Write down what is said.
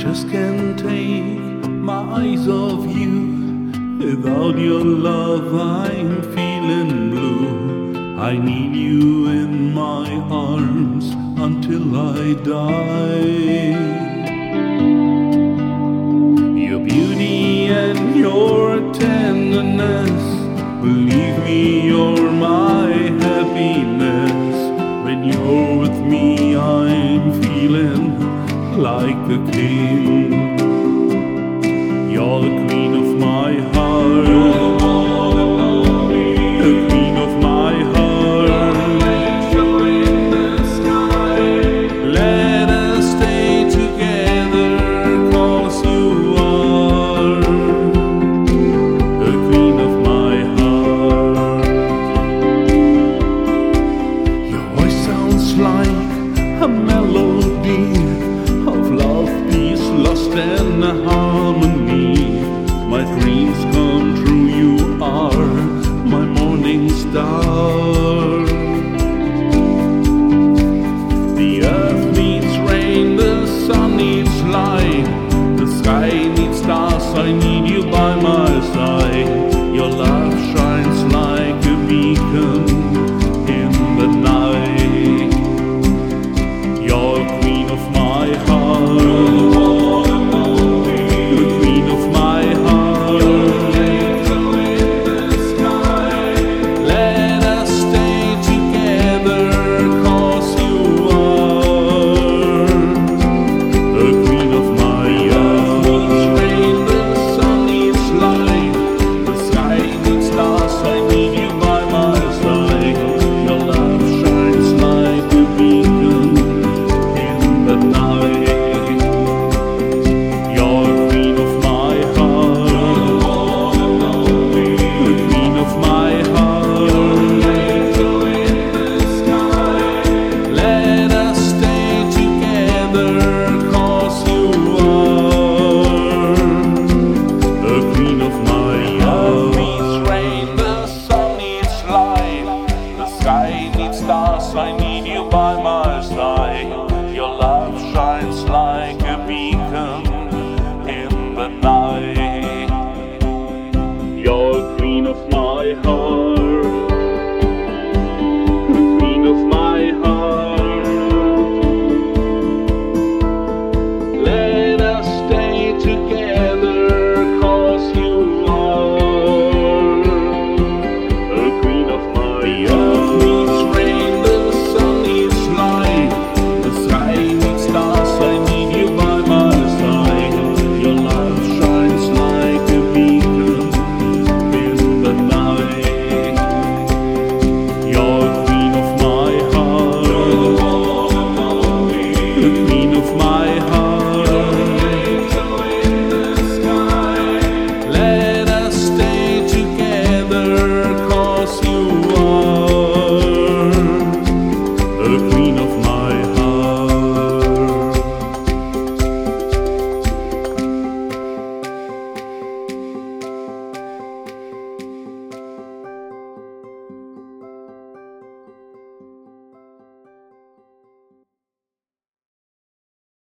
just can't take my eyes off you. Without your love I'm feeling blue. I need you in my arms until I die. Your beauty and your tenderness, believe me, you're my happiness. When you're with me I'm feeling like the king. You're the queen of my heart, the queen of my heart. Let us stay together, 'cause you are the queen of my heart. Your voice sounds like a melody of love, peace, lust and harmony. My dreams come true, you are my morning star. The earth needs rain, the sun needs light, the sky needs stars, I need you by my side. Your love shines like a beacon in the night. You're queen of my heart, the queen of my heart. Let us stay together, 'cause you are the queen of my heart. Rain, the sun needs light, the sky needs stars, I need you by my side. Your love shines like a beacon in the night. You're queen of my heart, the queen of my heart. Let us stay together, 'cause you are the queen of my heart. Needs rain, the sun needs light, the sky needs stars, I need you by my side. Your love shines like a beacon in the night. You're queen of my heart.